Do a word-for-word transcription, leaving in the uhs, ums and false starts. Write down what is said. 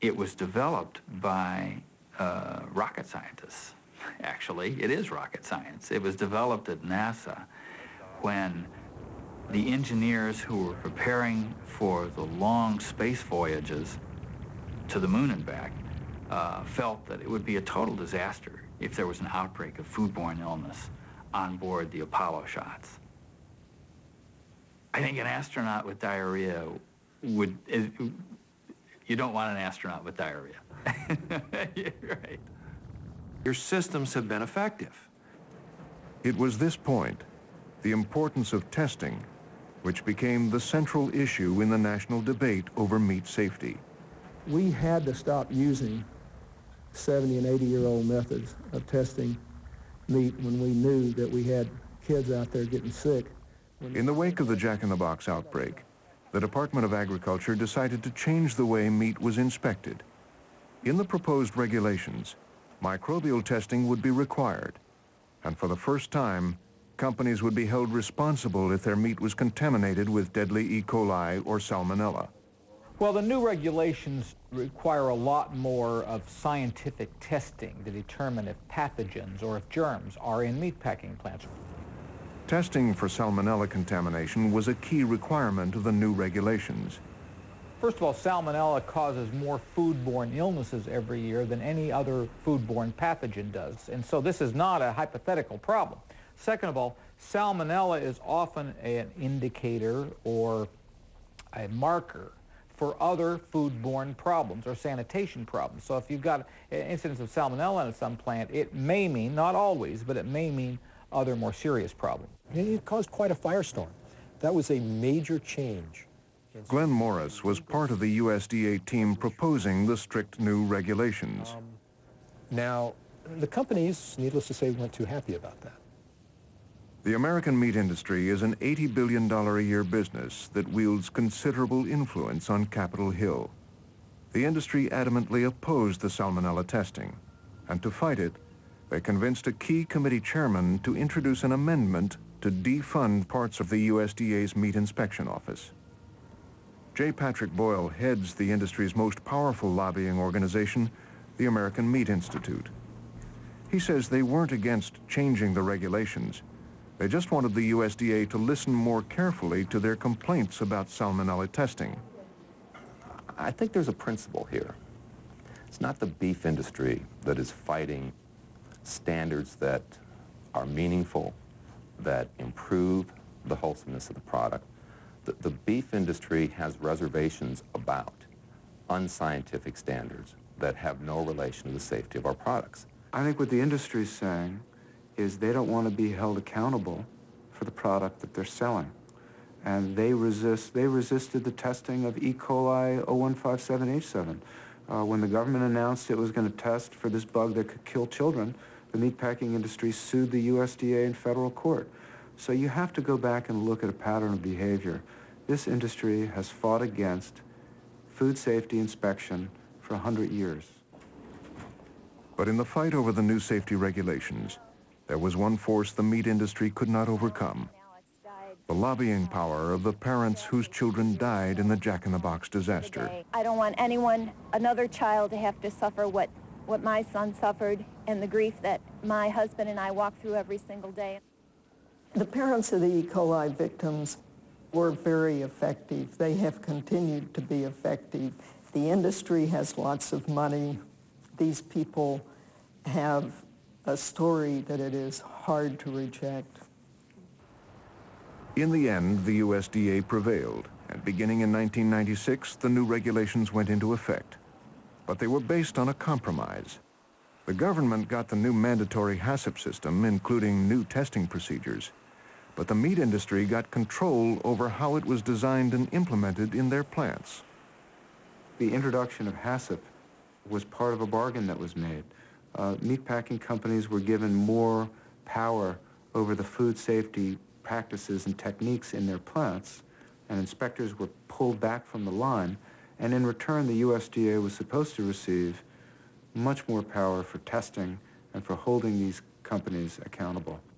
It was developed by uh, rocket scientists. Actually, it is rocket science. It was developed at NASA when the engineers who were preparing for the long space voyages to the moon and back uh, felt that it would be a total disaster if there was an outbreak of foodborne illness on board the Apollo shots. I think an astronaut with diarrhea would, you don't want an astronaut with diarrhea. You're right. Your systems have been effective. It was this point, the importance of testing, which became the central issue in the national debate over meat safety. We had to stop using seventy and eighty year old methods of testing meat when we knew that we had kids out there getting sick. In the wake of the Jack in the Box outbreak, the Department of Agriculture decided to change the way meat was inspected. In the proposed regulations, microbial testing would be required, and for the first time, companies would be held responsible if their meat was contaminated with deadly E. coli or salmonella. Well, the new regulations require a lot more of scientific testing to determine if pathogens or if germs are in meatpacking plants. Testing for salmonella contamination was a key requirement of the new regulations. First of all, salmonella causes more foodborne illnesses every year than any other foodborne pathogen does, and so this is not a hypothetical problem. Second of all, salmonella is often an indicator or a marker for other foodborne problems or sanitation problems. So if you've got an incidence of salmonella in some plant, it may mean, not always, but it may mean other more serious problems. It caused quite a firestorm. That was a major change. Glenn Morris was part of the U S D A team proposing the strict new regulations. Um, now, the companies, needless to say, weren't too happy about that. The American meat industry is an eighty billion dollars a year business that wields considerable influence on Capitol Hill. The industry adamantly opposed the salmonella testing, and to fight it, they convinced a key committee chairman to introduce an amendment to defund parts of the U S D A's Meat Inspection Office. J. Patrick Boyle heads the industry's most powerful lobbying organization, the American Meat Institute. He says they weren't against changing the regulations. They just wanted the U S D A to listen more carefully to their complaints about salmonella testing. I think there's a principle here. It's not the beef industry that is fighting standards that are meaningful, that improve the wholesomeness of the product. The, the beef industry has reservations about unscientific standards that have no relation to the safety of our products. I think what the industry is saying is they don't want to be held accountable for the product that they're selling. And they resist, they resisted the testing of E. coli oh one five seven H seven. Uh, when the government announced it was going to test for this bug that could kill children, the meatpacking industry sued the U S D A in federal court. So you have to go back and look at a pattern of behavior. This industry has fought against food safety inspection for one hundred years. But in the fight over the new safety regulations, there was one force the meat industry could not overcome: the lobbying power of the parents whose children died in the Jack in the Box disaster. I don't want anyone, another child, to have to suffer what, what my son suffered and the grief that my husband and I walk through every single day. The parents of the E. coli victims were very effective. They have continued to be effective. The industry has lots of money. These people have a story that it is hard to reject. In the end, the U S D A prevailed, and beginning in nineteen ninety-six, the new regulations went into effect. But they were based on a compromise. The government got the new mandatory HACCP system, including new testing procedures, but the meat industry got control over how it was designed and implemented in their plants. The introduction of HACCP was part of a bargain that was made. Uh, meatpacking companies were given more power over the food safety practices and techniques in their plants, and inspectors were pulled back from the line, and in return the U S D A was supposed to receive much more power for testing and for holding these companies accountable.